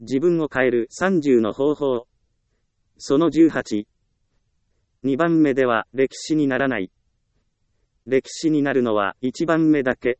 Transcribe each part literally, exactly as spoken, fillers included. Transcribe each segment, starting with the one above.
自分を変えるさんじゅうの方法。そのじゅうはち。にばんめでは歴史にならない。歴史になるのはいちばんめだけ。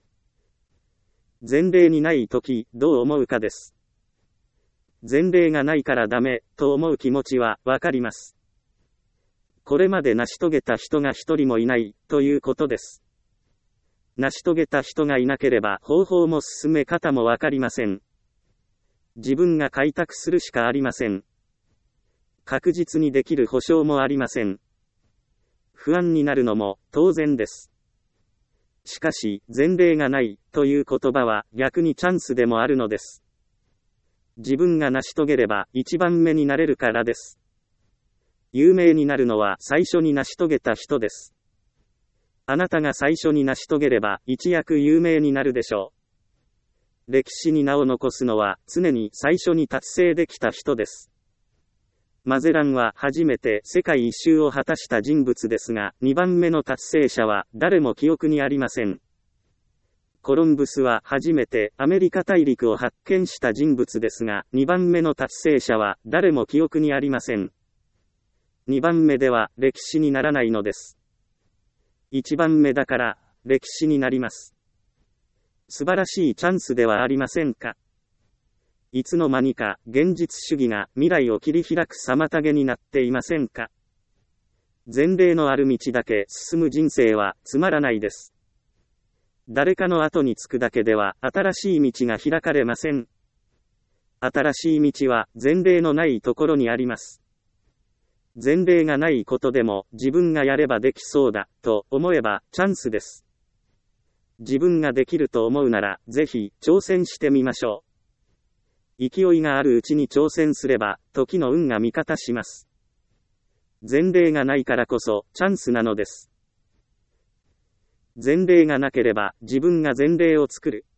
前例にないとき、どう思うかです。前例がないからダメ、と思う気持ちはわかります。これまで成し遂げた人が一人もいない、ということです。成し遂げた人がいなければ方法も進め方もわかりません。自分が開拓するしかありません。確実にできる保証もありません。不安になるのも当然です。しかし、前例がないという言葉は逆にチャンスでもあるのです。自分が成し遂げれば一番目になれるからです。有名になるのは最初に成し遂げた人です。あなたが最初に成し遂げれば一躍有名になるでしょう。歴史に名を残すのは常に最初に達成できた人です。マゼランは初めて世界一周を果たした人物ですが、にばんめの達成者は誰も記憶にありません。コロンブスは初めてアメリカ大陸を発見した人物ですが、にばんめの達成者は誰も記憶にありません。にばんめでは歴史にならないのです。いちばんめだから歴史になります。素晴らしいチャンスではありませんか。いつの間にか現実主義が未来を切り開く妨げになっていませんか。前例のある道だけ進む人生はつまらないです。誰かの後につくだけでは新しい道が開かれません。新しい道は前例のないところにあります。前例がないことでも自分がやればできそうだと思えばチャンスです。自分ができると思うならぜひ挑戦してみましょう。勢いがあるうちに挑戦すれば時の運が味方します。前例がないからこそチャンスなのです。前例がなければ自分が前例を作る。